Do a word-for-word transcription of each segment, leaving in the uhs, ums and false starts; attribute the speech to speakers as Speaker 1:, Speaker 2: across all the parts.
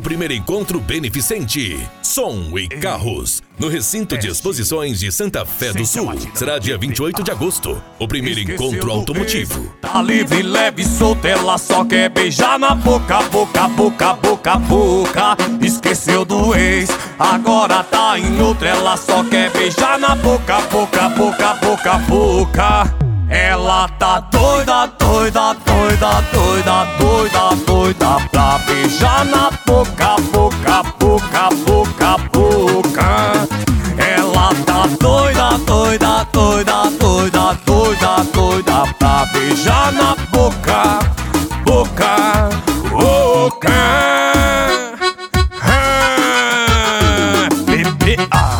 Speaker 1: primeiro encontro beneficente Som e Carros, no recinto de exposições de Santa Fé do Sul. Será dia vinte e oito de agosto, o primeiro encontro automotivo.
Speaker 2: Tá livre, leve, solta, ela só quer beijar na boca, boca, boca, boca, boca. Esqueceu do ex, agora tá em outra, ela só quer beijar na boca, boca, boca, boca, boca. Ela tá doida, doida, doida, doida, doida, doida pra beijar na boca, boca, boca, boca, boca. Ela tá doida, doida, doida, doida, doida, doida pra beijar na boca, boca, boca. Ah, bebê, ah.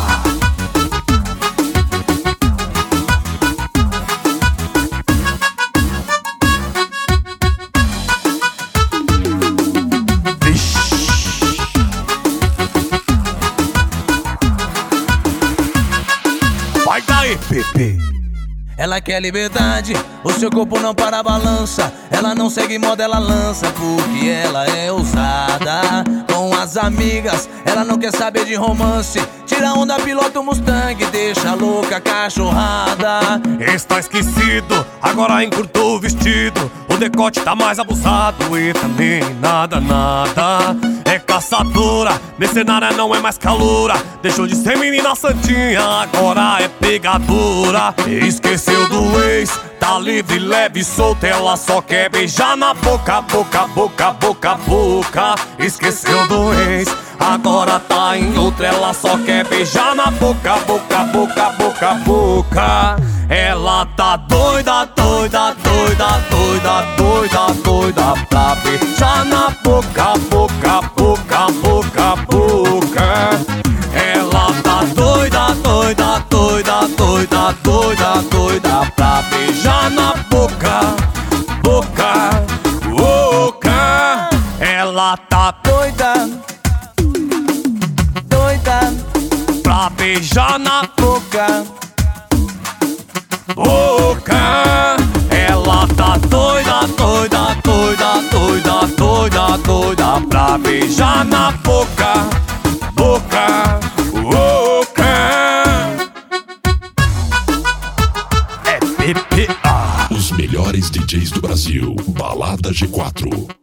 Speaker 2: Vai daí, Pepe.
Speaker 3: Ela quer liberdade, o seu corpo não para a balança. Ela não segue moda, ela lança, porque ela é ousada. Com as amigas, ela não quer saber de romance. Tira onda, pilota o Mustang, deixa louca a cachorrada.
Speaker 2: Está esquecido, agora encurtou o vestido. O decote tá mais abusado e também nada, nada. É caçadora, mercenária não é mais caloura. Deixou de ser menina santinha, agora é pegadora. Esqueceu do ex, tá livre, leve, solta, ela só quer beijar na boca, boca, boca, boca, boca. Esqueceu do ex, agora tá em outra, ela só quer beijar na boca, boca, boca, boca, boca. Ela tá doida, doida, doida, doida, doida, doida pra beijar na boca, boca, boca, boca, boca. Ela tá doida, doida, doida, doida, doida, doida pra beijar na boca, boca, boca. Ela tá
Speaker 3: Doida, doida,
Speaker 2: pra beijar na
Speaker 3: boca,
Speaker 2: boca. Ela tá doida, doida, doida, doida, doida, doida pra beijar na boca, boca, boca. É P P A.
Speaker 1: Os melhores D Js do Brasil, Balada G quatro.